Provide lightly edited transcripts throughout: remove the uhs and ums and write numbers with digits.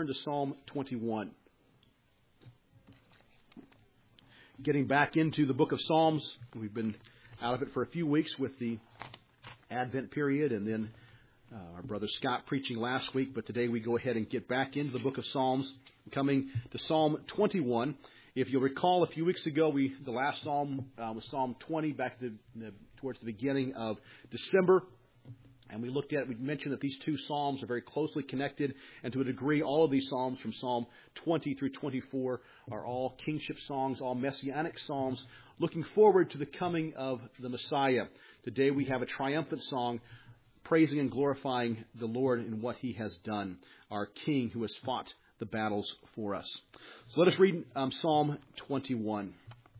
turn to Psalm 21. Getting back into the book of Psalms. We've been out of it for a few weeks with the Advent period, and then our brother Scott preaching last week. But today we go ahead and get back into the book of Psalms, coming to Psalm 21. If you'll recall, a few weeks ago, the last psalm was Psalm 20, back towards the beginning of December. And we mentioned that these two psalms are very closely connected. And to a degree, all of these psalms from Psalm 20 through 24 are all kingship songs, all messianic psalms, looking forward to the coming of the Messiah. Today we have a triumphant song praising and glorifying the Lord in what He has done, our King who has fought the battles for us. So let us read Psalm 21.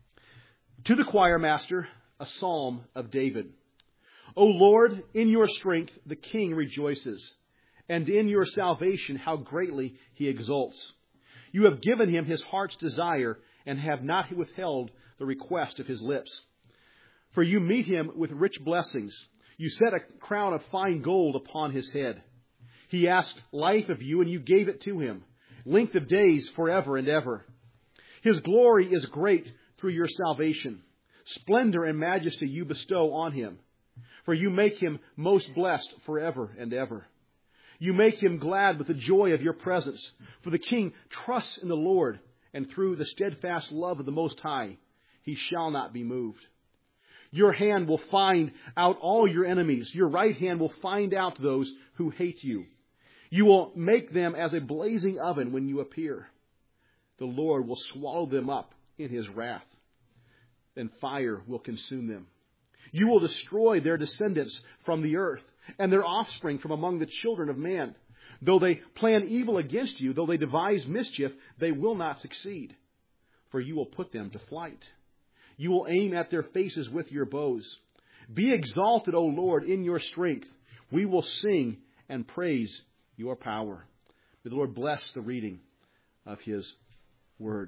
To the choir master, a psalm of David. O Lord, in your strength the King rejoices, and in your salvation how greatly he exults. You have given him his heart's desire, and have not withheld the request of his lips. For you meet him with rich blessings. You set a crown of fine gold upon his head. He asked life of you, and you gave it to him, length of days forever and ever. His glory is great through your salvation. Splendor and majesty you bestow on him. For you make him most blessed forever and ever. You make him glad with the joy of your presence. For the King trusts in the Lord, and through the steadfast love of the Most High, he shall not be moved. Your hand will find out all your enemies. Your right hand will find out those who hate you. You will make them as a blazing oven when you appear. The Lord will swallow them up in his wrath, and fire will consume them. You will destroy their descendants from the earth, and their offspring from among the children of man. Though they plan evil against you, though they devise mischief, they will not succeed. For you will put them to flight. You will aim at their faces with your bows. Be exalted, O Lord, in your strength. We will sing and praise your power. May the Lord bless the reading of his word.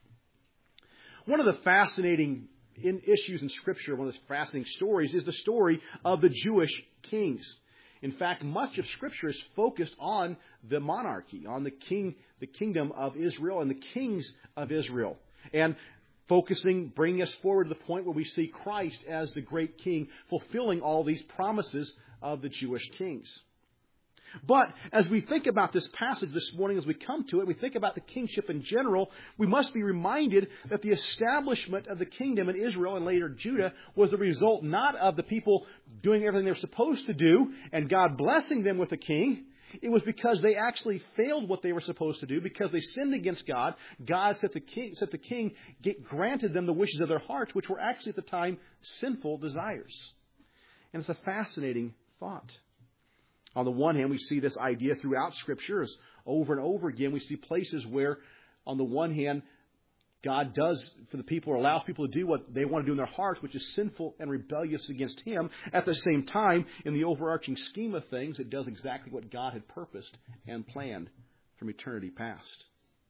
One of the fascinating issues in Scripture, one of the fascinating stories, is the story of the Jewish kings. In fact, much of Scripture is focused on the monarchy, on the kingdom of Israel and the kings of Israel. And bringing us forward to the point where we see Christ as the great king, fulfilling all these promises of the Jewish kings. But as we think about this passage this morning, as we come to it, we think about the kingship in general, we must be reminded that the establishment of the kingdom in Israel and later Judah was the result not of the people doing everything they're supposed to do and God blessing them with a king. It was because they actually failed what they were supposed to do, because they sinned against God. God set the king granted them the wishes of their hearts, which were actually at the time sinful desires. And it's a fascinating thought. On the one hand, we see this idea throughout Scripture. As over and over again, we see places where, on the one hand, God does for the people, or allows people to do what they want to do in their hearts, which is sinful and rebellious against Him. At the same time, in the overarching scheme of things, it does exactly what God had purposed and planned from eternity past.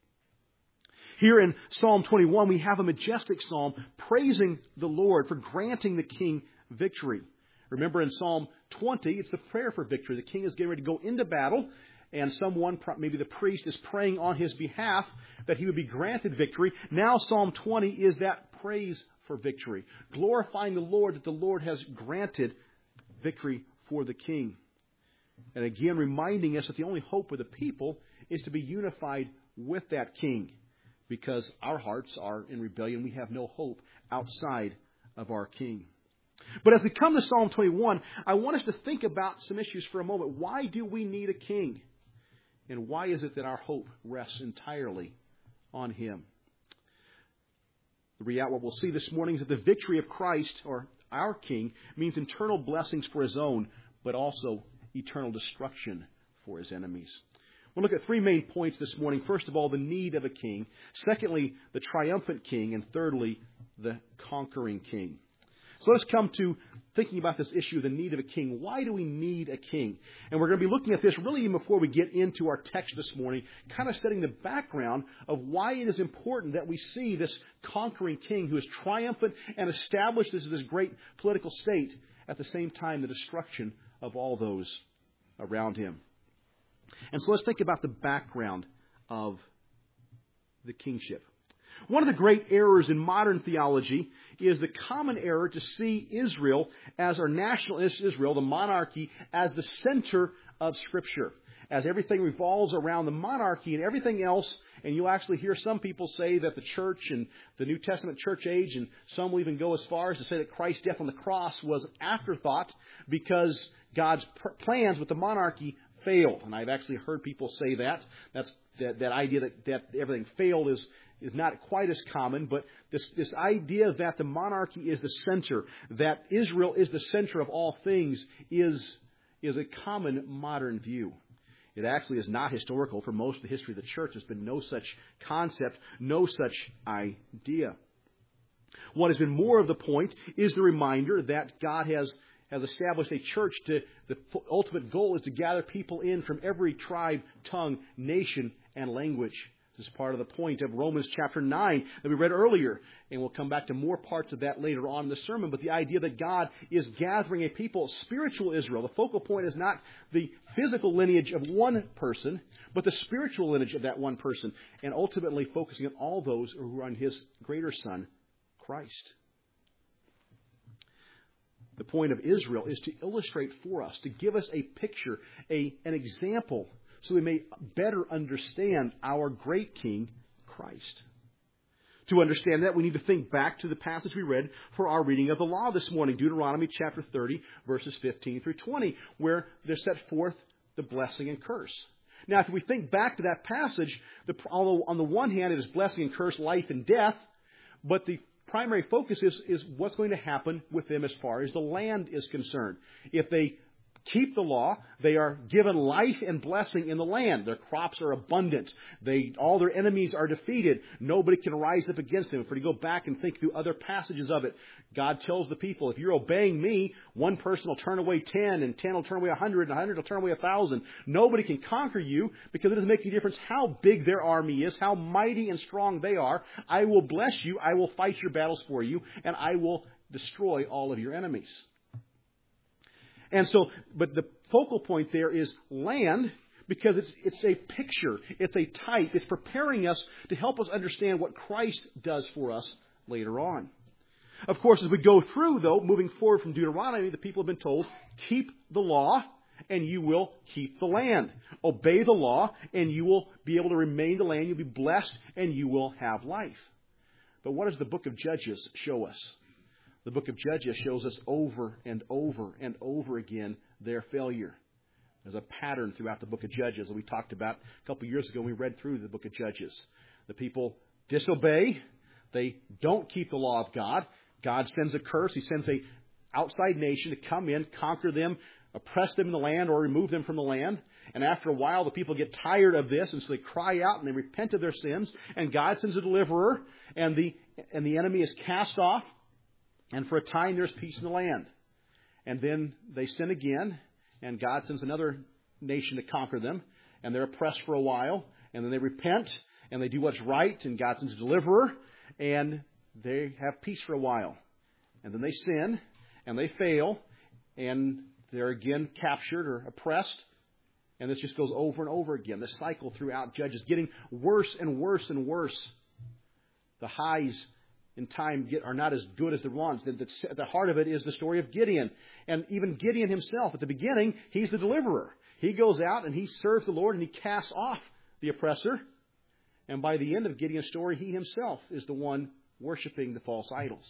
Here in Psalm 21, we have a majestic psalm praising the Lord for granting the king victory. Remember in Psalm 20, it's the prayer for victory. The king is getting ready to go into battle, and someone, maybe the priest, is praying on his behalf that he would be granted victory. Now Psalm 20 is that praise for victory, glorifying the Lord that the Lord has granted victory for the king. And again, reminding us that the only hope of the people is to be unified with that king, because our hearts are in rebellion. We have no hope outside of our king. But as we come to Psalm 21, I want us to think about some issues for a moment. Why do we need a king? And why is it that our hope rests entirely on Him? What we'll see this morning is that the victory of Christ, or our King, means eternal blessings for His own, but also eternal destruction for His enemies. We'll look at three main points this morning. First of all, the need of a king. Secondly, the triumphant king. And thirdly, the conquering king. So let's come to thinking about this issue of the need of a king. Why do we need a king? And we're going to be looking at this really even before we get into our text this morning, kind of setting the background of why it is important that we see this conquering king who is triumphant and established as this great political state, at the same time the destruction of all those around him. And so let's think about the background of the kingship. One of the great errors in modern theology is the common error to see Israel as our national Israel, the monarchy, as the center of Scripture, as everything revolves around the monarchy and everything else. And you'll actually hear some people say that the church and the New Testament church age, and some will even go as far as to say that Christ's death on the cross was an afterthought because God's plans with the monarchy failed. And I've actually heard people say that. That idea that everything failed is not quite as common, but this idea that the monarchy is the center, that Israel is the center of all things, is a common modern view. It actually is not historical. For most of the history of the church, there's been no such concept, no such idea. What has been more of the point is the reminder that God has established a church. The ultimate goal is to gather people in from every tribe, tongue, nation, and language. This is part of the point of Romans chapter 9 that we read earlier. And we'll come back to more parts of that later on in the sermon. But the idea that God is gathering a people, spiritual Israel. The focal point is not the physical lineage of one person, but the spiritual lineage of that one person. And ultimately focusing on all those who are on His greater Son, Christ. The point of Israel is to illustrate for us, to give us a picture, an example, so we may better understand our great King, Christ. To understand that, we need to think back to the passage we read for our reading of the law this morning, Deuteronomy chapter 30, verses 15 through 20, where they're set forth the blessing and curse. Now, if we think back to that passage, although on the one hand it is blessing and curse, life and death, but the primary focus is what's going to happen with them as far as the land is concerned. If they keep the law, they are given life and blessing in the land. Their crops are abundant. All their enemies are defeated. Nobody can rise up against them. If we go back and think through other passages of it, God tells the people, if you're obeying me, one person will turn away 10, and 10 will turn away 100, and 100 will turn away 1,000. Nobody can conquer you because it doesn't make any difference how big their army is, how mighty and strong they are. I will bless you. I will fight your battles for you, and I will destroy all of your enemies. And so, but the focal point there is land, because it's a picture, it's a type, it's preparing us to help us understand what Christ does for us later on. Of course, as we go through, though, moving forward from Deuteronomy, the people have been told, keep the law and you will keep the land. Obey the law and you will be able to remain in the land, you'll be blessed and you will have life. But what does the book of Judges show us? The book of Judges shows us over and over and over again their failure. There's a pattern throughout the book of Judges that we talked about a couple of years ago when we read through the book of Judges. The people disobey. They don't keep the law of God. God sends a curse. He sends an outside nation to come in, conquer them, oppress them in the land, or remove them from the land. And after a while, the people get tired of this, and so they cry out and they repent of their sins. And God sends a deliverer, and the enemy is cast off. And for a time, there's peace in the land. And then they sin again, and God sends another nation to conquer them. And they're oppressed for a while. And then they repent, and they do what's right, and God sends a deliverer. And they have peace for a while. And then they sin, and they fail, and they're again captured or oppressed. And this just goes over and over again. This cycle throughout Judges, getting worse and worse and worse. The highs in time are not as good as the ones. At the heart of it is the story of Gideon. And even Gideon himself, at the beginning, he's the deliverer. He goes out and he serves the Lord and he casts off the oppressor. And by the end of Gideon's story, he himself is the one worshiping the false idols.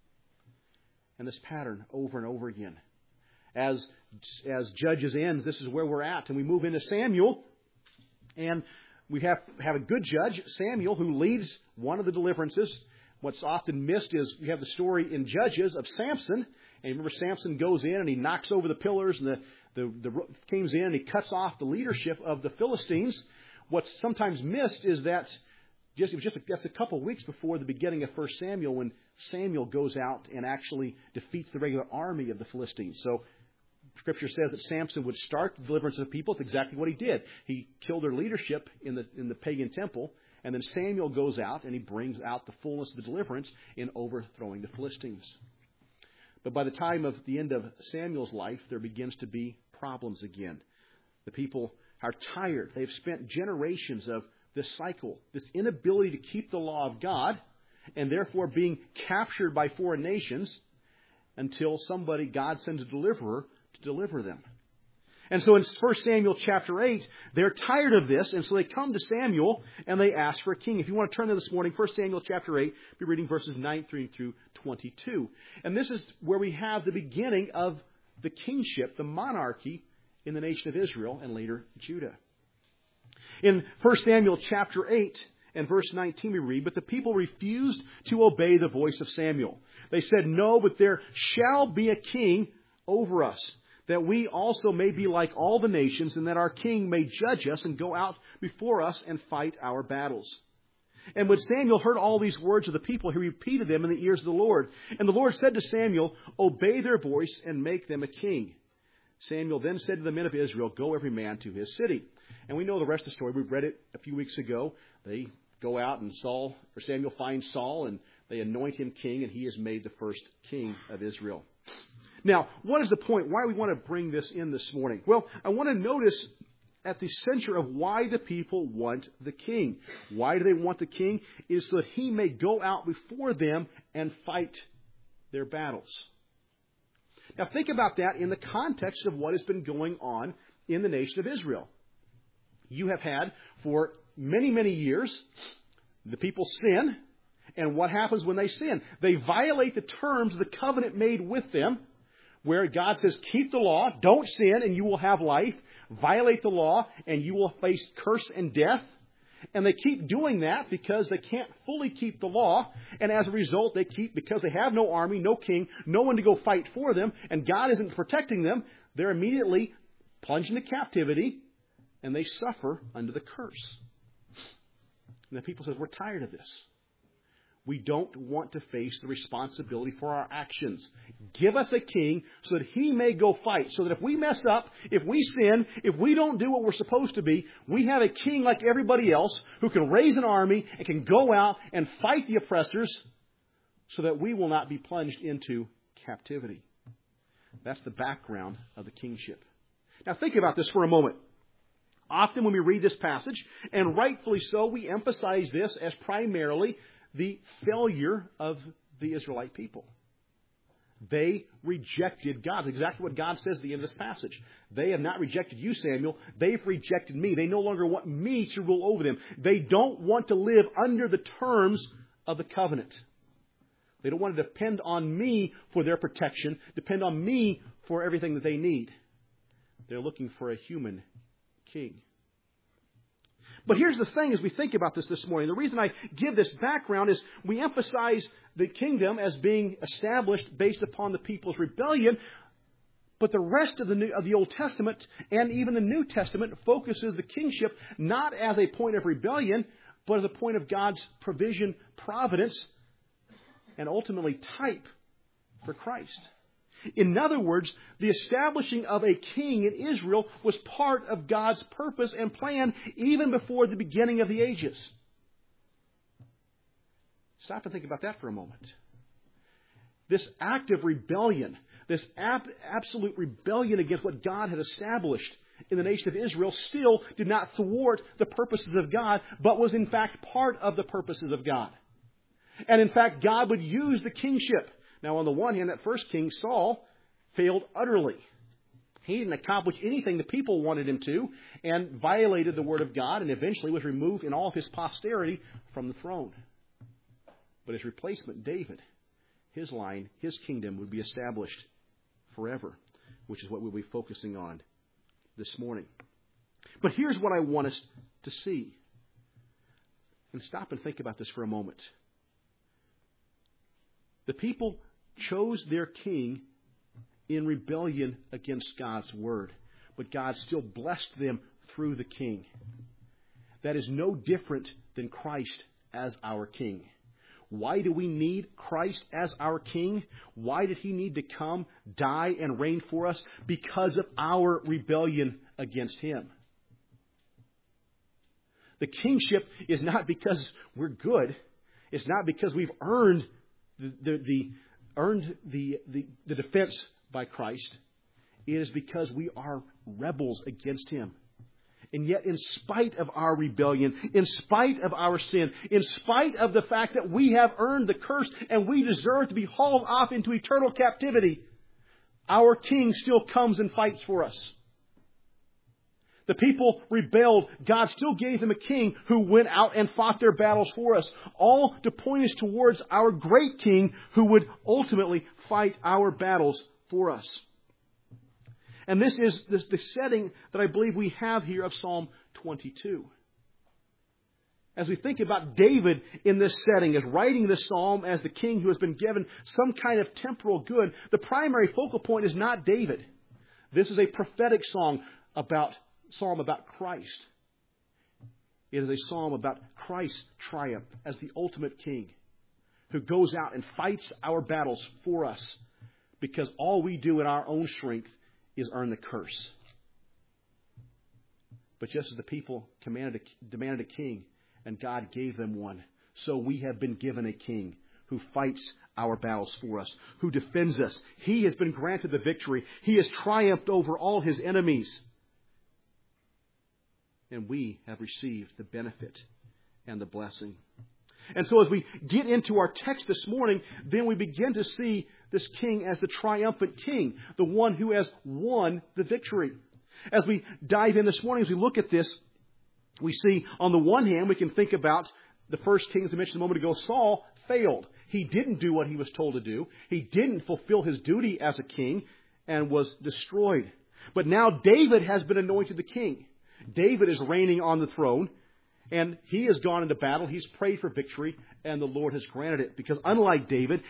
And this pattern over and over again. As Judges ends, this is where we're at. And we move into Samuel. And we have a good judge, Samuel, who leads one of the deliverances. What's often missed is we have the story in Judges of Samson. And remember, Samson goes in and he knocks over the pillars, and the comes in and he cuts off the leadership of the Philistines. What's sometimes missed is that that's a couple of weeks before the beginning of 1 Samuel, when Samuel goes out and actually defeats the regular army of the Philistines. So Scripture says that Samson would start the deliverance of the people. It's exactly what he did. He killed their leadership in the pagan temple. And then Samuel goes out and he brings out the fullness of the deliverance in overthrowing the Philistines. But by the time of the end of Samuel's life, there begins to be problems again. The people are tired. They've spent generations of this cycle, this inability to keep the law of God, and therefore being captured by foreign nations until somebody, God sends a deliverer to deliver them. And so in 1 Samuel chapter 8, they're tired of this, and so they come to Samuel and they ask for a king. If you want to turn there this morning, 1 Samuel chapter 8, be reading verses 19 through 22. And this is where we have the beginning of the kingship, the monarchy in the nation of Israel and later Judah. In 1 Samuel chapter 8 and verse 19 we read, "But the people refused to obey the voice of Samuel. They said, 'No, but there shall be a king over us, that we also may be like all the nations, and that our king may judge us and go out before us and fight our battles.' And when Samuel heard all these words of the people, he repeated them in the ears of the Lord. And the Lord said to Samuel, 'Obey their voice and make them a king.' Samuel then said to the men of Israel, 'Go every man to his city.'" And we know the rest of the story. We read it a few weeks ago. They go out and Samuel finds Saul, and they anoint him king, and he is made the first king of Israel. Now, what is the point? Why do we want to bring this in this morning? Well, I want to notice at the center of why the people want the king. Why do they want the king? It is so that he may go out before them and fight their battles. Now, think about that in the context of what has been going on in the nation of Israel. You have had, for many, many years, the people sin. And what happens when they sin? They violate the terms of the covenant made with them, where God says, keep the law, don't sin, and you will have life. Violate the law, and you will face curse and death. And they keep doing that because they can't fully keep the law. And as a result, because they have no army, no king, no one to go fight for them, and God isn't protecting them, they're immediately plunged into captivity, and they suffer under the curse. And the people says, we're tired of this. We don't want to face the responsibility for our actions. Give us a king so that he may go fight. So that if we mess up, if we sin, if we don't do what we're supposed to be, we have a king like everybody else who can raise an army and can go out and fight the oppressors so that we will not be plunged into captivity. That's the background of the kingship. Now think about this for a moment. Often when we read this passage, and rightfully so, we emphasize this as primarily the failure of the Israelite people. They rejected God. Exactly what God says at the end of this passage. They have not rejected you, Samuel. They've rejected me. They no longer want me to rule over them. They don't want to live under the terms of the covenant. They don't want to depend on me for their protection, depend on me for everything that they need. They're looking for a human king. But here's the thing as we think about this morning. The reason I give this background is we emphasize the kingdom as being established based upon the people's rebellion. But the rest of the Old Testament and even the New Testament focuses the kingship not as a point of rebellion, but as a point of God's provision, providence, and ultimately type for Christ. In other words, the establishing of a king in Israel was part of God's purpose and plan even before the beginning of the ages. Stop and think about that for a moment. This act of rebellion, this absolute rebellion against what God had established in the nation of Israel still did not thwart the purposes of God, but was in fact part of the purposes of God. And in fact, God would use the kingship. Now, on the one hand, that first king, Saul, failed utterly. He didn't accomplish anything the people wanted him to and violated the word of God and eventually was removed in all of his posterity from the throne. But his replacement, David, his line, his kingdom would be established forever, which is what we'll be focusing on this morning. But here's what I want us to see. And stop and think about this for a moment. The people chose their king in rebellion against God's word, but God still blessed them through the king. That is no different than Christ as our king. Why do we need Christ as our king? Why did he need to come, die, and reign for us? Because of our rebellion against him. The kingship is not because we're good. It's not because we've earned the defense by Christ. It is because we are rebels against him. And yet, in spite of our rebellion, in spite of our sin, in spite of the fact that we have earned the curse and we deserve to be hauled off into eternal captivity, our King still comes and fights for us. The people rebelled. God still gave them a king who went out and fought their battles for us, all to point us towards our great King who would ultimately fight our battles for us. And this is the setting that I believe we have here of Psalm 22. As we think about David in this setting, as writing this psalm as the king who has been given some kind of temporal good, the primary focal point is not David. This is a prophetic psalm about Christ. It is a psalm about Christ's triumph as the ultimate king who goes out and fights our battles for us because all we do in our own strength is earn the curse. But just as the people demanded a king and God gave them one, so we have been given a king who fights our battles for us, who defends us. He has been granted the victory. He has triumphed over all his enemies. And we have received the benefit and the blessing. And so as we get into our text this morning, then we begin to see this king as the triumphant king, the one who has won the victory. As we dive in this morning, as we look at this, we see on the one hand, we can think about the first king, as I mentioned a moment ago, Saul failed. He didn't do what he was told to do. He didn't fulfill his duty as a king and was destroyed. But now David has been anointed the king. David is reigning on the throne. And he has gone into battle. He's prayed for victory, and the Lord has granted it. Because unlike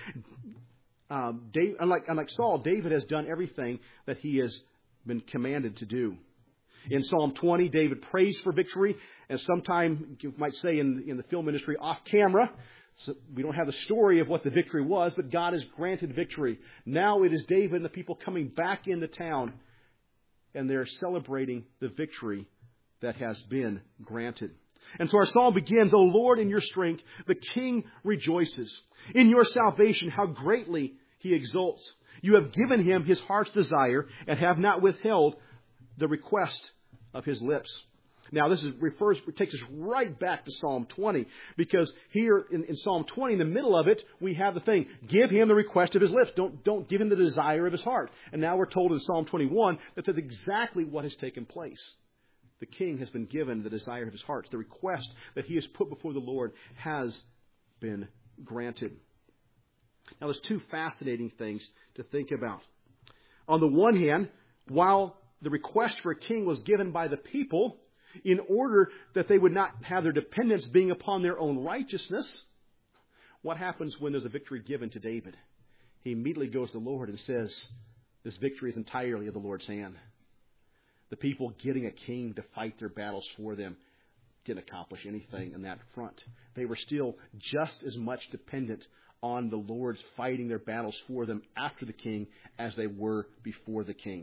unlike Saul, David has done everything that he has been commanded to do. In Psalm 20, David prays for victory, and sometime, you might say in the film industry, off camera. So we don't have the story of what the victory was, but God has granted victory. Now it is David and the people coming back into town, and they're celebrating the victory that has been granted. And so our psalm begins, O Lord, in your strength, the King rejoices. In your salvation, how greatly he exults. You have given him his heart's desire and have not withheld the request of his lips. Now, this takes us right back to Psalm 20, because here in Psalm 20, in the middle of it, we have the thing, give him the request of his lips. Don't give him the desire of his heart. And now we're told in Psalm 21 that that's exactly what has taken place. The king has been given the desire of his heart. The request that he has put before the Lord has been granted. Now, there's two fascinating things to think about. On the one hand, while the request for a king was given by the people in order that they would not have their dependence being upon their own righteousness, what happens when there's a victory given to David? He immediately goes to the Lord and says, this victory is entirely of the Lord's hand. The people getting a king to fight their battles for them didn't accomplish anything in that front. They were still just as much dependent on the Lord's fighting their battles for them after the king as they were before the king.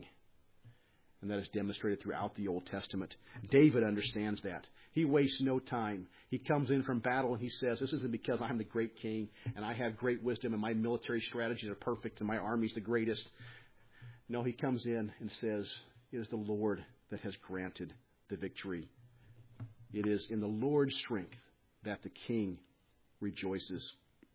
And that is demonstrated throughout the Old Testament. David understands that. He wastes no time. He comes in from battle and he says, this isn't because I'm the great king and I have great wisdom and my military strategies are perfect and my army's the greatest. No, he comes in and says, it is the Lord that has granted the victory. It is in the Lord's strength that the king rejoices.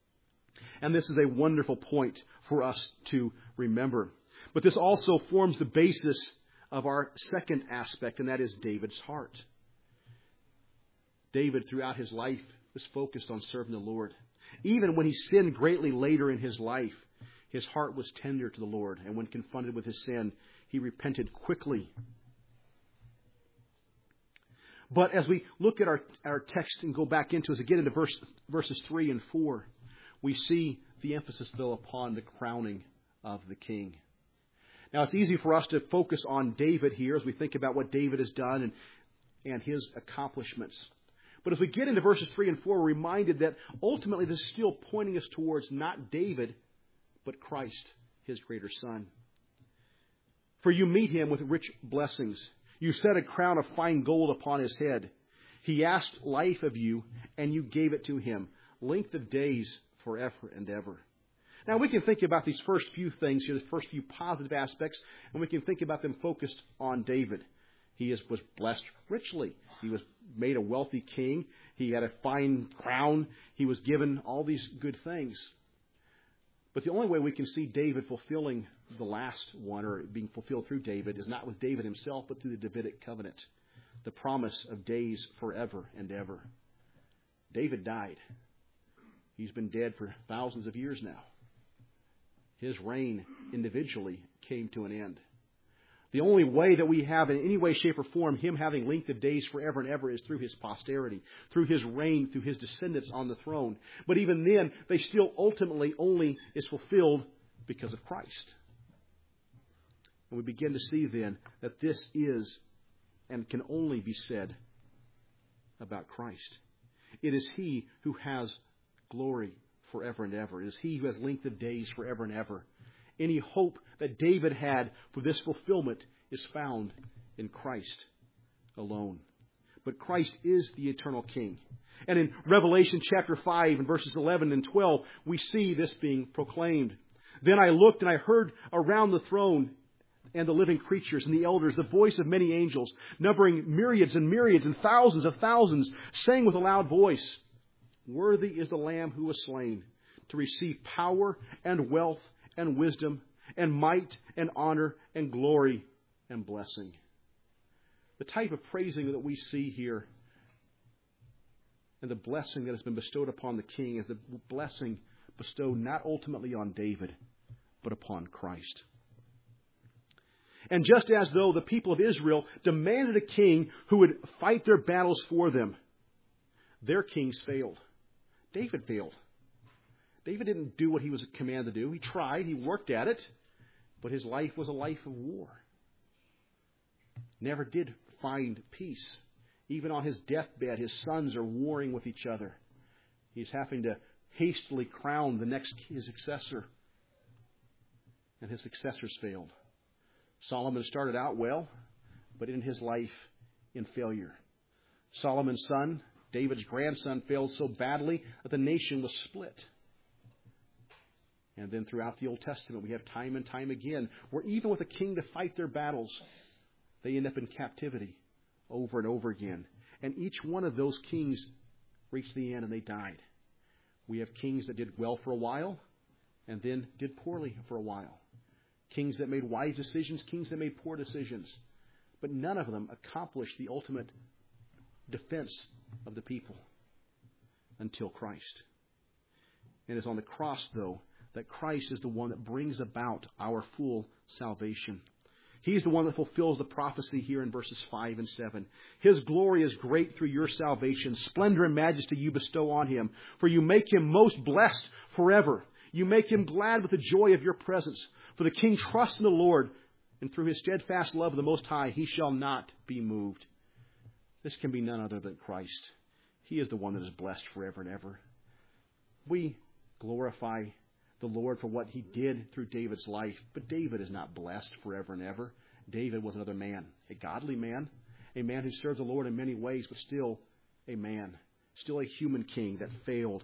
And this is a wonderful point for us to remember. But this also forms the basis of our second aspect, and that is David's heart. David, throughout his life, was focused on serving the Lord. Even when he sinned greatly later in his life, his heart was tender to the Lord. And when confronted with his sin, he repented quickly. But as we look at our text and go back into, as we get into verses 3 and 4, we see the emphasis, though, upon the crowning of the king. Now, it's easy for us to focus on David here as we think about what David has done and his accomplishments. But as we get into verses 3 and 4, we're reminded that ultimately this is still pointing us towards not David, but Christ, his greater son. For you meet him with rich blessings. You set a crown of fine gold upon his head. He asked life of you, and you gave it to him. Length of days forever and ever. Now, we can think about these first few things here, the first few positive aspects, and we can think about them focused on David. He was blessed richly. He was made a wealthy king. He had a fine crown. He was given all these good things. But the only way we can see David fulfilling the last one, or being fulfilled through David, is not with David himself, but through the Davidic covenant. The promise of days forever and ever. David died. He's been dead for thousands of years now. His reign individually came to an end. The only way that we have in any way, shape, or form him having length of days forever and ever is through his posterity, through his reign, through his descendants on the throne. But even then, they still ultimately only is fulfilled because of Christ. And we begin to see then that this is and can only be said about Christ. It is He who has glory forever and ever. It is He who has length of days forever and ever. Any hope that David had for this fulfillment is found in Christ alone. But Christ is the eternal King. And in Revelation chapter 5 and verses 11 and 12, we see this being proclaimed. Then I looked and I heard around the throne and the living creatures and the elders the voice of many angels, numbering myriads and myriads and thousands of thousands, saying with a loud voice, "Worthy is the Lamb who was slain to receive power and wealth and wisdom and might and honor and glory and blessing." The type of praising that we see here and the blessing that has been bestowed upon the King is the blessing bestowed not ultimately on David, but upon Christ. And just as though the people of Israel demanded a king who would fight their battles for them, their kings failed. David failed. David didn't do what he was commanded to do. He tried. He worked at it. But his life was a life of war. Never did find peace. Even on his deathbed, his sons are warring with each other. He's having to hastily crown his successor. And his successors failed. Solomon started out well, but in his life in failure. Solomon's son, David's grandson, failed so badly that the nation was split. And then throughout the Old Testament, we have time and time again where even with a king to fight their battles, they end up in captivity over and over again. And each one of those kings reached the end and they died. We have kings that did well for a while and then did poorly for a while. Kings that made wise decisions, kings that made poor decisions. But none of them accomplished the ultimate defense of the people until Christ. And it's on the cross, though, that Christ is the one that brings about our full salvation. He's the one that fulfills the prophecy here in verses 5 and 7. His glory is great through your salvation. Splendor and majesty you bestow on Him. For you make Him most blessed forever. You make Him glad with the joy of your presence. For the King trusts in the Lord, and through His steadfast love of the Most High, He shall not be moved. This can be none other than Christ. He is the one that is blessed forever and ever. We glorify the Lord for what He did through David's life, but David is not blessed forever and ever. David was another man, a godly man, a man who served the Lord in many ways, but still a man, still a human king that failed.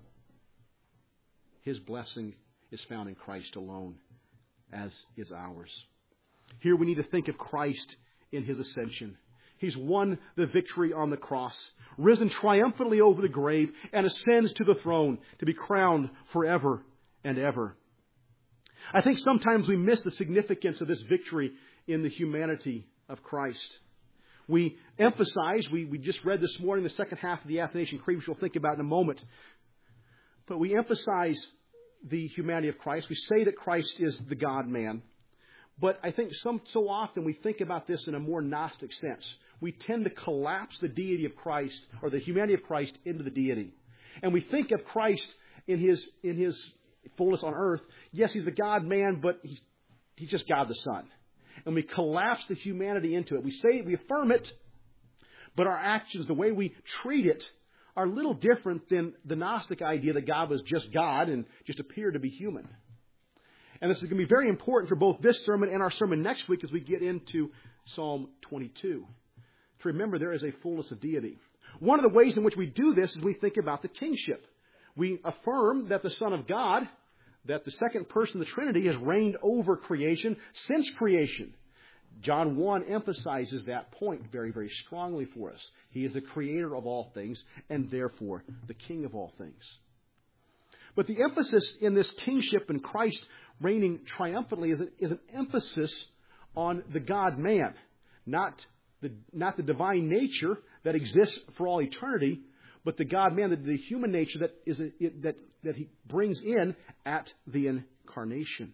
His blessing is found in Christ alone, as is ours. Here we need to think of Christ in His ascension. He's won the victory on the cross, risen triumphantly over the grave, and ascends to the throne to be crowned forever and ever. I think sometimes we miss the significance of this victory in the humanity of Christ. We emphasize, we just read this morning the second half of the Athanasian Creed, which we'll think about in a moment. But we emphasize the humanity of Christ. We say that Christ is the God-man. But I think so often we think about this in a more Gnostic sense. We tend to collapse the deity of Christ, or the humanity of Christ, into the deity. And we think of Christ in his fullness on earth. Yes, He's the God-man, but He's just God the Son. And we collapse the humanity into it. We affirm it, but our actions, the way we treat it, are a little different than the Gnostic idea that God was just God and just appeared to be human. And this is going to be very important for both this sermon and our sermon next week as we get into Psalm 22. To remember there is a fullness of deity. One of the ways in which we do this is we think about the kingship. We affirm that the Son of God, that the second person of the Trinity, has reigned over creation since creation. John 1 emphasizes that point very, very strongly for us. He is the creator of all things and therefore the King of all things. But the emphasis in this kingship and Christ reigning triumphantly is an emphasis on the God-man, not the divine nature that exists for all eternity, but the God-man, the human nature that He brings in at the incarnation.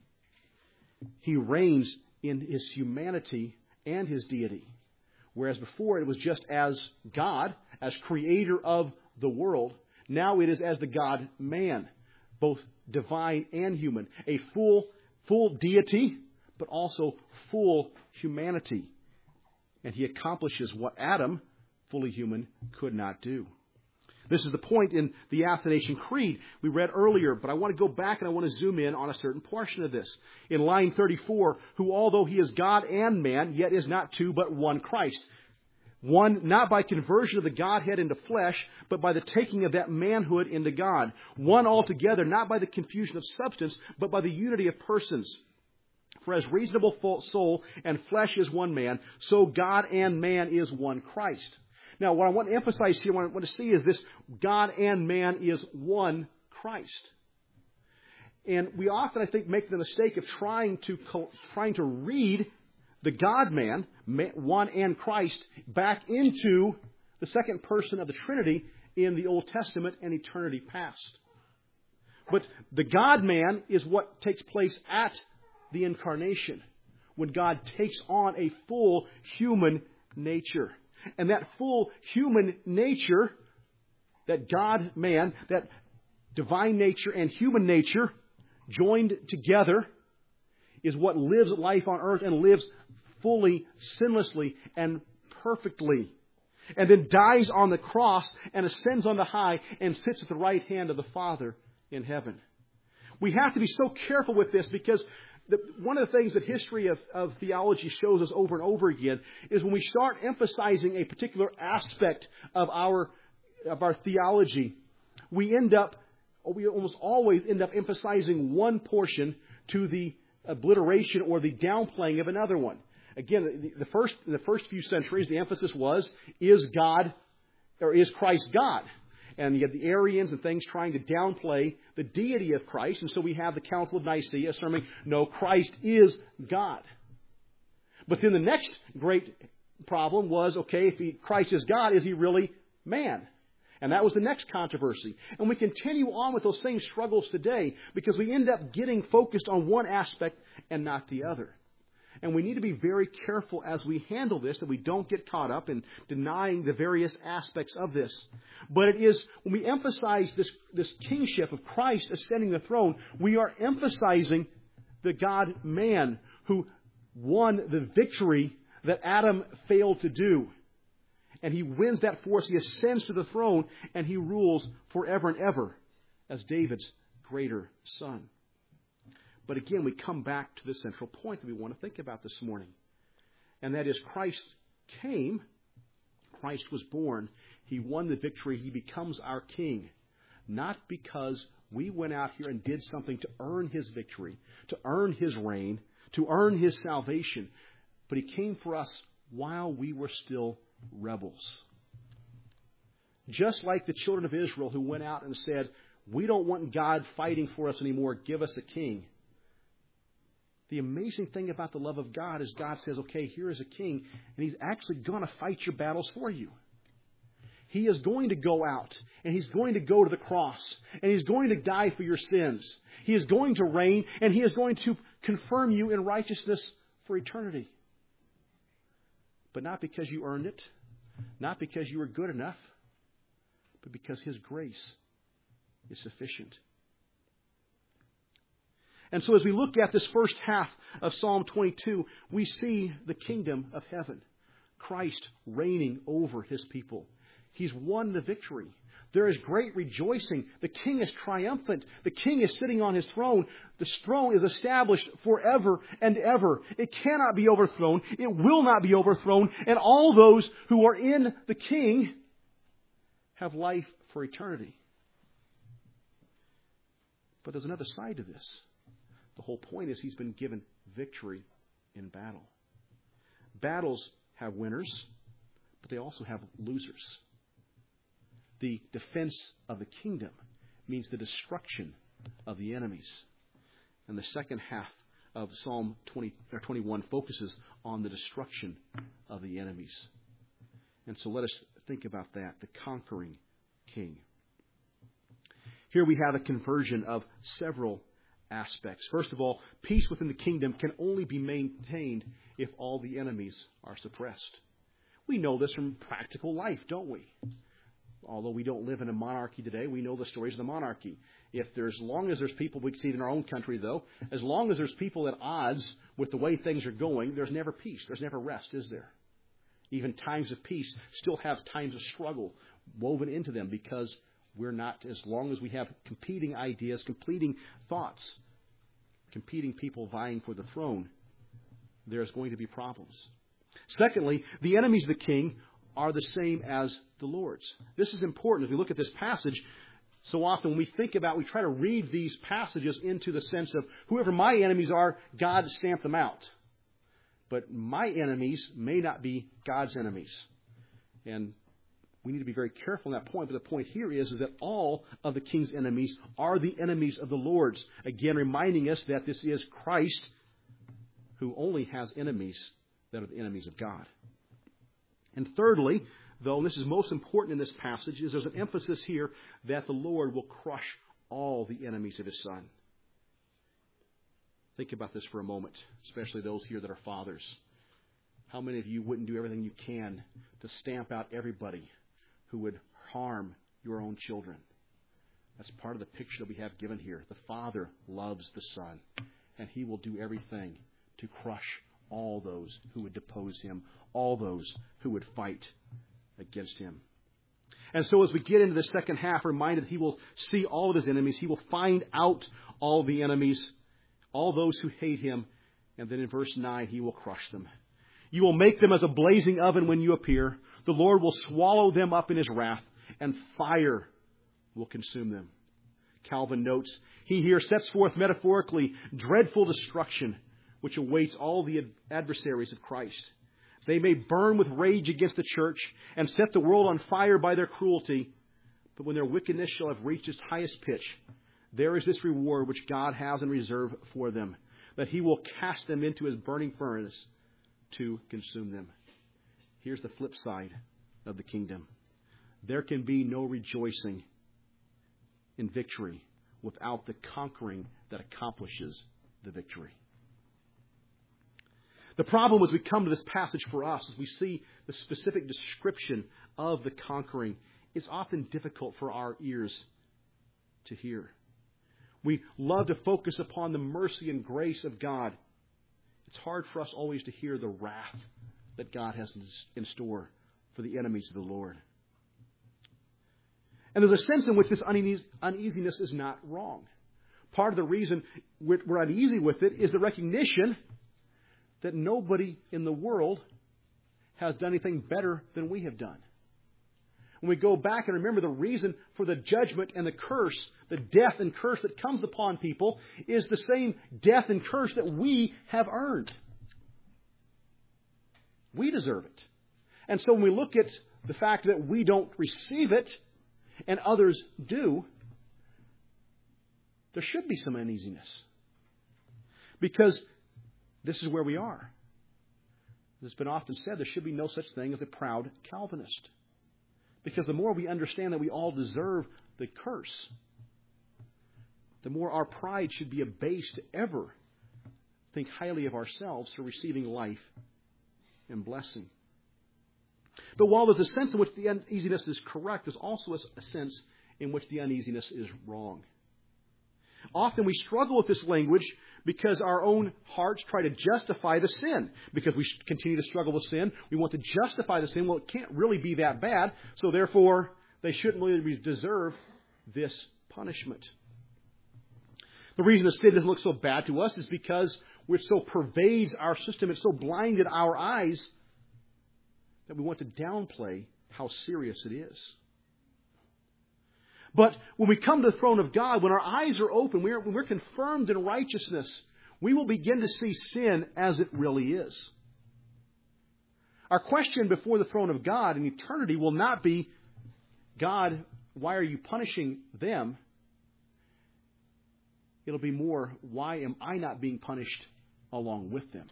He reigns in His humanity and His deity, whereas before it was just as God, as creator of the world. Now it is as the God-man, both divine and human, a full deity, but also full humanity. And He accomplishes what Adam, fully human, could not do. This is the point in the Athanasian Creed we read earlier, but I want to go back and I want to zoom in on a certain portion of this. In line 34, who although He is God and man, yet is not two but one Christ. One, not by conversion of the Godhead into flesh, but by the taking of that manhood into God. One altogether, not by the confusion of substance, but by the unity of persons. For as reasonable soul and flesh is one man, so God and man is one Christ. Now, what I want to emphasize here, what I want to see is this: God and man is one Christ. And we often, I think, make the mistake of trying to read the God-man, one and Christ, back into the second person of the Trinity in the Old Testament and eternity past. But the God-man is what takes place at the incarnation, when God takes on a full human nature. And that full human nature, that God-man, that divine nature and human nature joined together, is what lives life on earth and lives fully, sinlessly, and perfectly. And then dies on the cross and ascends on the high and sits at the right hand of the Father in heaven. We have to be so careful with this because one of the things that history of theology shows us over and over again is when we start emphasizing a particular aspect of our theology, we almost always end up emphasizing one portion to the obliteration or the downplaying of another one. Again, the first few centuries, the emphasis was, is God, or is Christ God? And you have the Arians and things trying to downplay the deity of Christ. And so we have the Council of Nicaea affirming, no, Christ is God. But then the next great problem was, okay, if Christ is God, is He really man? And that was the next controversy. And we continue on with those same struggles today because we end up getting focused on one aspect and not the other. And we need to be very careful as we handle this, that we don't get caught up in denying the various aspects of this. But it is, when we emphasize this kingship of Christ ascending the throne, we are emphasizing the God-man who won the victory that Adam failed to do. And He wins that for us. He ascends to the throne and He rules forever and ever as David's greater son. But again, we come back to the central point that we want to think about this morning. And that is Christ came, Christ was born, He won the victory, He becomes our King. Not because we went out here and did something to earn His victory, to earn His reign, to earn His salvation. But He came for us while we were still rebels. Just like the children of Israel who went out and said, we don't want God fighting for us anymore, give us a king. The amazing thing about the love of God is God says, okay, here is a king, and He's actually going to fight your battles for you. He is going to go out, and He's going to go to the cross, and He's going to die for your sins. He is going to reign, and He is going to confirm you in righteousness for eternity. But not because you earned it, not because you were good enough, but because His grace is sufficient. And so as we look at this first half of Psalm 22, we see the kingdom of heaven. Christ reigning over His people. He's won the victory. There is great rejoicing. The king is triumphant. The king is sitting on his throne. The throne is established forever and ever. It cannot be overthrown. It will not be overthrown. And all those who are in the king have life for eternity. But there's another side to this. The whole point is He's been given victory in battle. Battles have winners, but they also have losers. The defense of the kingdom means the destruction of the enemies. And the second half of Psalm 21 focuses on the destruction of the enemies. And so let us think about that, the conquering king. Here we have a conversion of several aspects. First of all, peace within the kingdom can only be maintained if all the enemies are suppressed. We know this from practical life, don't we? Although we don't live in a monarchy today, we know the stories of the monarchy. As long as there's people, we can see it in our own country though, as long as there's people at odds with the way things are going, there's never peace, there's never rest, is there? Even times of peace still have times of struggle woven into them because we're not, as long as we have competing ideas, competing thoughts, competing people vying for the throne, there's going to be problems. Secondly, the enemies of the king are the same as the Lord's. This is important as we look at this passage. So often when we try to read these passages into the sense of whoever my enemies are, God stamped them out. But my enemies may not be God's enemies. And we need to be very careful on that point. But the point here is that all of the king's enemies are the enemies of the Lord's. Again, reminding us that this is Christ who only has enemies that are the enemies of God. And thirdly, though, and this is most important in this passage, is there's an emphasis here that the Lord will crush all the enemies of His Son. Think about this for a moment, especially those here that are fathers. How many of you wouldn't do everything you can to stamp out everybody who would harm your own children? That's part of the picture that we have given here. The Father loves the Son, and He will do everything to crush all those who would depose Him, all those who would fight against Him. And so as we get into the second half, reminded He will see all of His enemies. He will find out all the enemies, all those who hate Him. And then in verse 9, He will crush them. You will make them as a blazing oven when you appear. The Lord will swallow them up in His wrath, and fire will consume them. Calvin notes, he here sets forth metaphorically dreadful destruction which awaits all the adversaries of Christ. They may burn with rage against the church and set the world on fire by their cruelty, but when their wickedness shall have reached its highest pitch, there is this reward which God has in reserve for them, that He will cast them into His burning furnace to consume them. Here's the flip side of the kingdom. There can be no rejoicing in victory without the conquering that accomplishes the victory. The problem as we come to this passage for us, as we see the specific description of the conquering, it's often difficult for our ears to hear. We love to focus upon the mercy and grace of God. It's hard for us always to hear the wrath that God has in store for the enemies of the Lord. And there's a sense in which this uneasiness is not wrong. Part of the reason we're uneasy with it is the recognition that nobody in the world has done anything better than we have done. When we go back and remember the reason for the judgment and the curse, the death and curse that comes upon people, is the same death and curse that we have earned. We deserve it. And so when we look at the fact that we don't receive it and others do, there should be some uneasiness. Because this is where we are. It's been often said there should be no such thing as a proud Calvinist. Because the more we understand that we all deserve the curse, the more our pride should be abased to ever think highly of ourselves for receiving life and blessing. But while there's a sense in which the uneasiness is correct, there's also a sense in which the uneasiness is wrong. Often we struggle with this language because our own hearts try to justify the sin. Because we continue to struggle with sin, we want to justify the sin. Well, it can't really be that bad, so therefore they shouldn't really deserve this punishment. The reason the sin doesn't look so bad to us is because it so pervades our system, it so blinded our eyes that we want to downplay how serious it is. But when we come to the throne of God, when our eyes are open, when we're confirmed in righteousness, we will begin to see sin as it really is. Our question before the throne of God in eternity will not be, God, why are you punishing them? It'll be more, why am I not being punished along with them?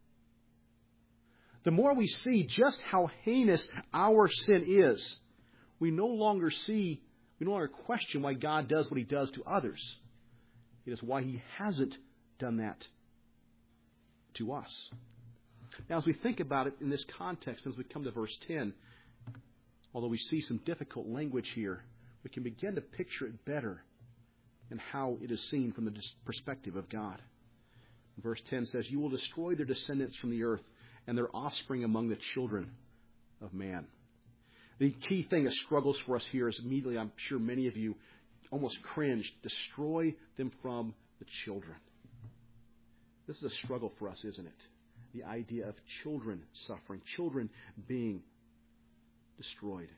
The more we see just how heinous our sin is, we no longer question why God does what He does to others. It is why He hasn't done that to us. Now, as we think about it in this context, as we come to verse 10, although we see some difficult language here, we can begin to picture it better in how it is seen from the perspective of God. Verse 10 says, "You will destroy their descendants from the earth and their offspring among the children of man." The key thing that struggles for us here is immediately, I'm sure many of you almost cringed, destroy them from the children. This is a struggle for us, isn't it? The idea of children suffering, children being destroyed.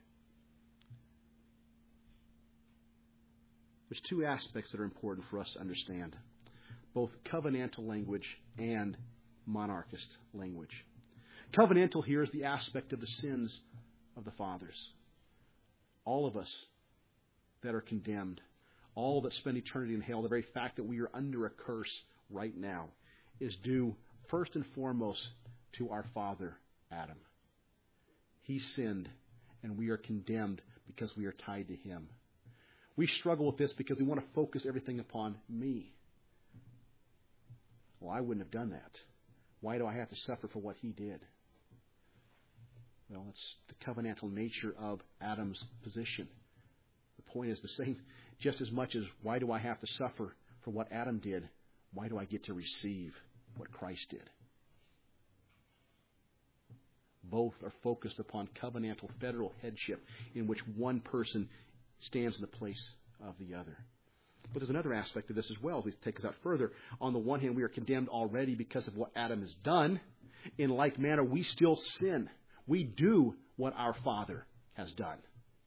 There's two aspects that are important for us to understand, both covenantal language and monarchist language. Covenantal here is the aspect of the sins of the fathers. All of us that are condemned, all that spend eternity in hell, the very fact that we are under a curse right now is due first and foremost to our father, Adam. He sinned, and we are condemned because we are tied to him. We struggle with this because we want to focus everything upon me. Well, I wouldn't have done that. Why do I have to suffer for what he did? Well, it's the covenantal nature of Adam's position. The point is the same, just as much as why do I have to suffer for what Adam did? Why do I get to receive what Christ did? Both are focused upon covenantal federal headship in which one person stands in the place of the other. But there's another aspect of this as well as we take us out further. On the one hand, we are condemned already because of what Adam has done. In like manner, we still sin. We do what our Father has done.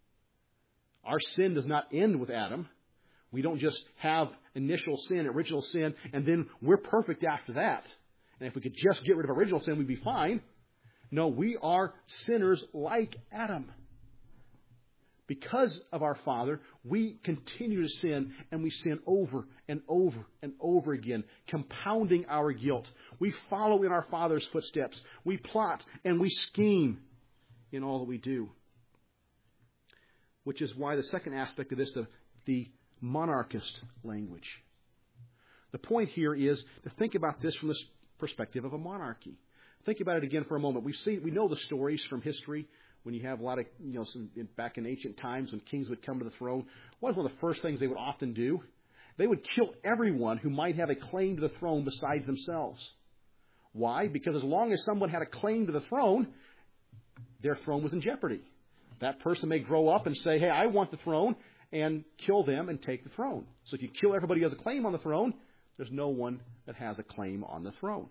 Our sin does not end with Adam. We don't just have initial sin, original sin, and then we're perfect after that. And if we could just get rid of original sin, we'd be fine. No, we are sinners like Adam. Because of our Father, we continue to sin, and we sin over and over and over again, compounding our guilt. We follow in our Father's footsteps. We plot and we scheme in all that we do. Which is why the second aspect of this, the monarchist language. The point here is to think about this from the perspective of a monarchy. Think about it again for a moment. We know the stories from history. When you have a lot of, back in ancient times when kings would come to the throne, what was one of the first things they would often do? They would kill everyone who might have a claim to the throne besides themselves. Why? Because as long as someone had a claim to the throne, their throne was in jeopardy. That person may grow up and say, hey, I want the throne, and kill them and take the throne. So if you kill everybody who has a claim on the throne, there's no one that has a claim on the throne.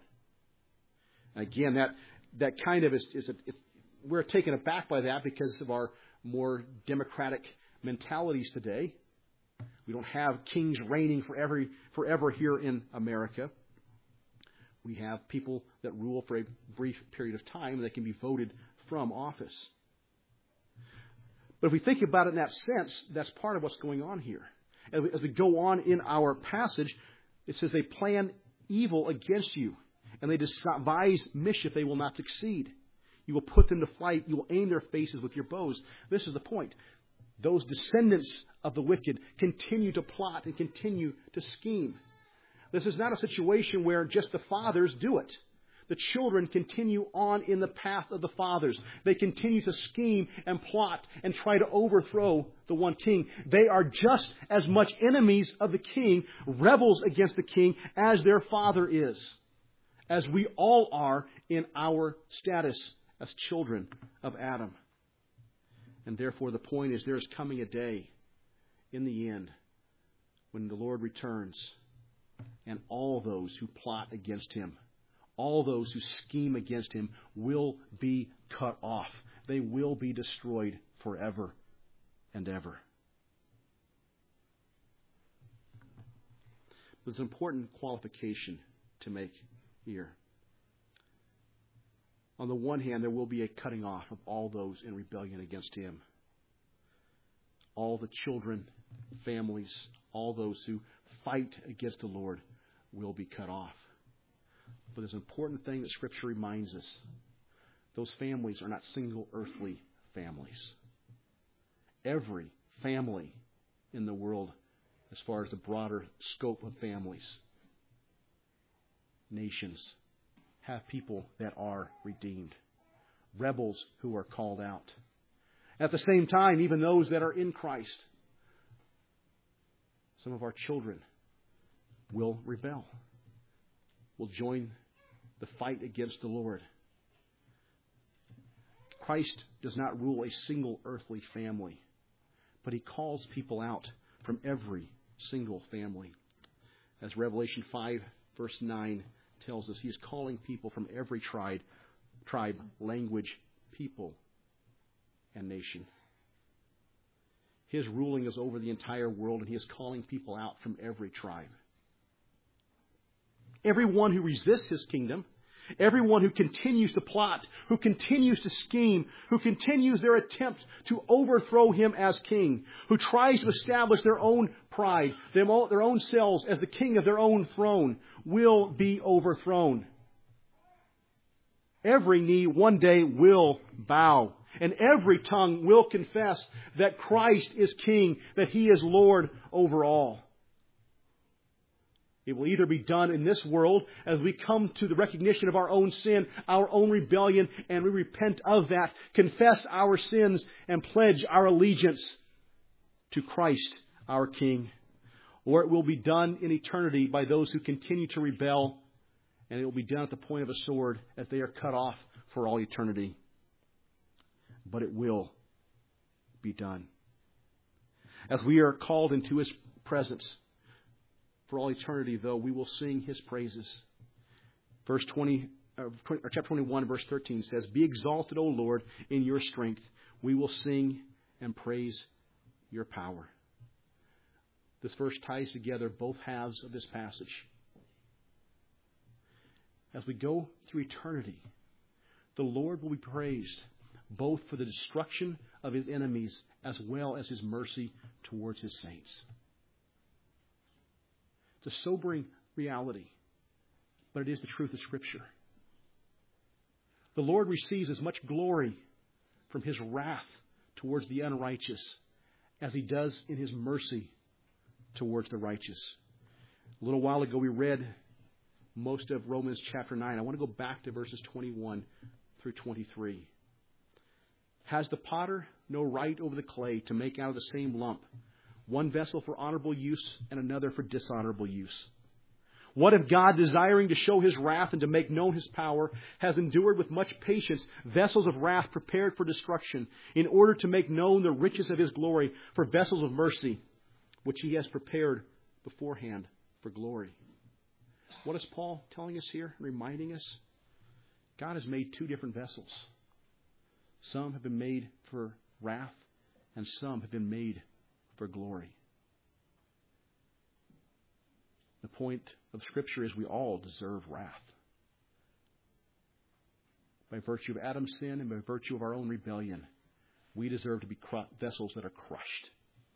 And again, that kind of is we're taken aback by that because of our more democratic mentalities today. We don't have kings reigning forever here in America. We have people that rule for a brief period of time and they can be voted from office. But if we think about it in that sense, that's part of what's going on here. As we go on in our passage, it says they plan evil against you, and they devise mischief, they will not succeed. You will put them to flight. You will aim their faces with your bows. This is the point. Those descendants of the wicked continue to plot and continue to scheme. This is not a situation where just the fathers do it. The children continue on in the path of the fathers. They continue to scheme and plot and try to overthrow the one king. They are just as much enemies of the king, rebels against the king, as their father is, as we all are in our status as children of Adam. And therefore the point is there is coming a day in the end when the Lord returns and all those who plot against him, all those who scheme against him will be cut off. They will be destroyed forever and ever. There's an important qualification to make here. On the one hand, there will be a cutting off of all those in rebellion against Him. All the children, families, all those who fight against the Lord will be cut off. But there's an important thing that Scripture reminds us. Those families are not single earthly families. Every family in the world, as far as the broader scope of families, nations, have people that are redeemed. Rebels who are called out. At the same time, even those that are in Christ, some of our children will rebel, will join the fight against the Lord. Christ does not rule a single earthly family, but He calls people out from every single family. As Revelation 5, verse 9 tells us, He is calling people from every tribe, language, people, and nation. His ruling is over the entire world, and He is calling people out from every tribe. Everyone who resists His kingdom, everyone who continues to plot, who continues to scheme, who continues their attempt to overthrow Him as king, who tries to establish their own pride, their own selves as the king of their own throne, will be overthrown. Every knee one day will bow, and every tongue will confess that Christ is King, that He is Lord over all. It will either be done in this world as we come to the recognition of our own sin, our own rebellion, and we repent of that, confess our sins, and pledge our allegiance to Christ, our King. Or it will be done in eternity by those who continue to rebel, and it will be done at the point of a sword as they are cut off for all eternity. But it will be done. As we are called into His presence for all eternity, though, we will sing His praises. Chapter 21, verse 13 says, "Be exalted, O Lord, in your strength. We will sing and praise your power." This verse ties together both halves of this passage. As we go through eternity, the Lord will be praised both for the destruction of His enemies as well as His mercy towards His saints. It's a sobering reality, but it is the truth of Scripture. The Lord receives as much glory from His wrath towards the unrighteous as He does in His mercy towards the righteous. A little while ago we read most of Romans chapter 9. I want to go back to verses 21 through 23. Has the potter no right over the clay to make out of the same lump one vessel for honorable use and another for dishonorable use? What if God, desiring to show His wrath and to make known His power, has endured with much patience vessels of wrath prepared for destruction, in order to make known the riches of His glory for vessels of mercy, which He has prepared beforehand for glory? What is Paul telling us here, reminding us? God has made two different vessels. Some have been made for wrath, and some have been made for glory. The point of Scripture is we all deserve wrath. By virtue of Adam's sin and by virtue of our own rebellion, we deserve to be vessels that are crushed.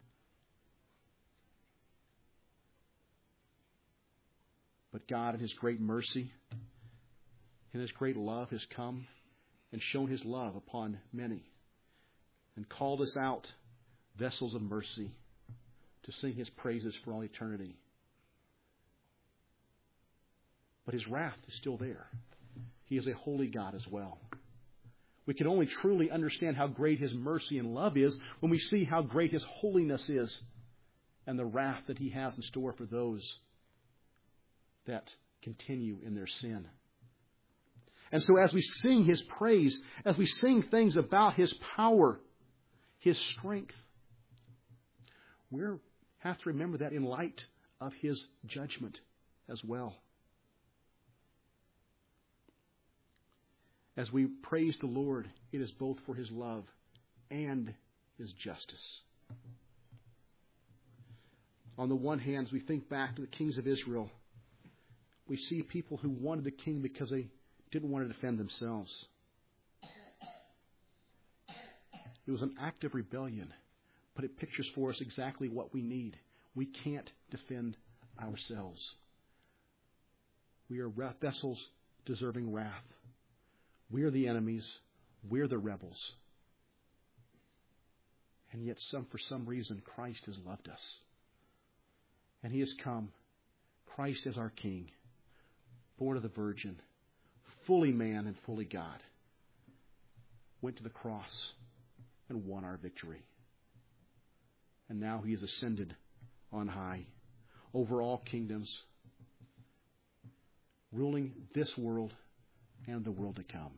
But God, in His great mercy, in His great love, has come and shown His love upon many and called us out, vessels of mercy, to sing His praises for all eternity. But His wrath is still there. He is a holy God as well. We can only truly understand how great His mercy and love is when we see how great His holiness is and the wrath that He has in store for those that continue in their sin. And so as we sing His praise, as we sing things about His power, His strength, we have to remember that in light of His judgment as well. As we praise the Lord, it is both for His love and His justice. On the one hand, as we think back to the kings of Israel, we see people who wanted the king because they didn't want to defend themselves. It was an act of rebellion, but it pictures for us exactly what we need. We can't defend ourselves. We are vessels deserving wrath. We are the enemies. We're the rebels. And yet, for some reason, Christ has loved us. And He has come, Christ as our King, born of the Virgin, fully man and fully God, went to the cross and won our victory. And now He has ascended on high over all kingdoms, ruling this world and the world to come.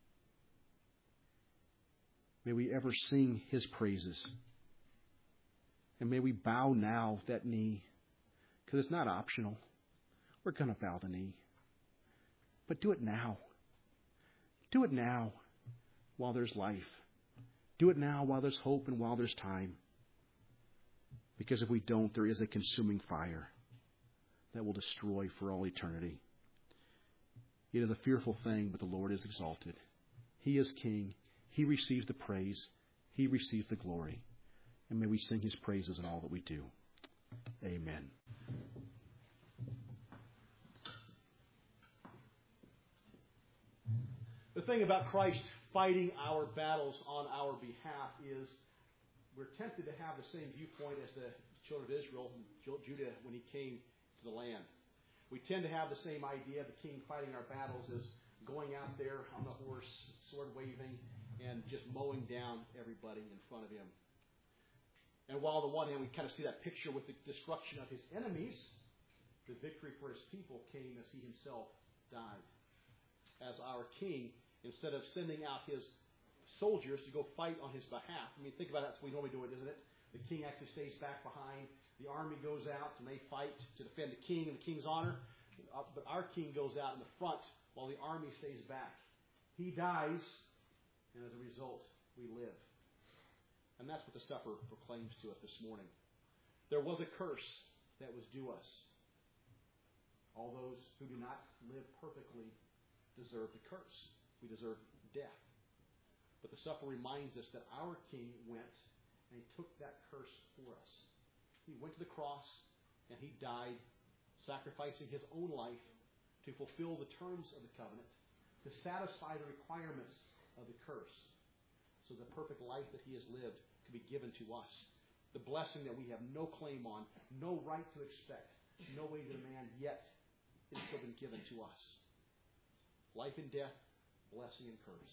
May we ever sing His praises. And may we bow now that knee, because it's not optional. We're going to bow the knee. But do it now. Do it now while there's life. Do it now while there's hope and while there's time. Because if we don't, there is a consuming fire that will destroy for all eternity. It is a fearful thing, but the Lord is exalted. He is King. He receives the praise. He receives the glory. And may we sing His praises in all that we do. Amen. The thing about Christ fighting our battles on our behalf is we're tempted to have the same viewpoint as the children of Israel, Judah, when he came to the land. We tend to have the same idea of the king fighting our battles as going out there on the horse, sword waving, and just mowing down everybody in front of him. And while on the one hand we kind of see that picture with the destruction of his enemies, the victory for his people came as he himself died. As our king, instead of sending out his soldiers to go fight on his behalf. I mean, think about it. That's what we normally do it, isn't it? The king actually stays back behind. The army goes out and they fight to defend the king and the king's honor. But our king goes out in the front while the army stays back. He dies, and as a result, we live. And that's what the supper proclaims to us this morning. There was a curse that was due us. All those who do not live perfectly deserve the curse. We deserve death. But the supper reminds us that our King went and He took that curse for us. He went to the cross and He died, sacrificing His own life to fulfill the terms of the covenant, to satisfy the requirements of the curse, so the perfect life that He has lived could be given to us. The blessing that we have no claim on, no right to expect, no way to demand, yet it has still been given to us. Life and death, blessing and curse,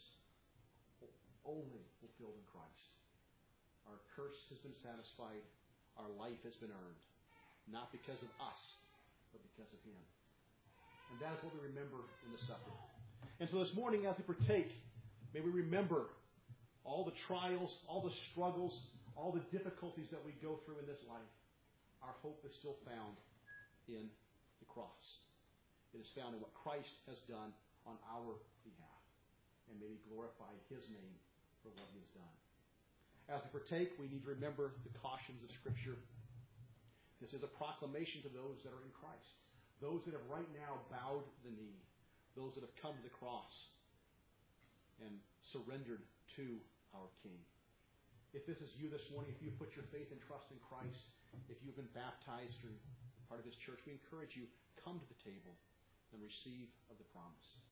only fulfilled in Christ. Our curse has been satisfied. Our life has been earned. Not because of us, but because of Him. And that is what we remember in the supper. And so this morning, as we partake, may we remember all the trials, all the struggles, all the difficulties that we go through in this life. Our hope is still found in the cross. It is found in what Christ has done on our behalf. And may we glorify His name for what He has done. As we partake, we need to remember the cautions of Scripture. This is a proclamation to those that are in Christ. Those that have right now bowed the knee. Those that have come to the cross and surrendered to our King. If this is you this morning, if you put your faith and trust in Christ, if you've been baptized or part of His church, we encourage you, come to the table and receive of the promise.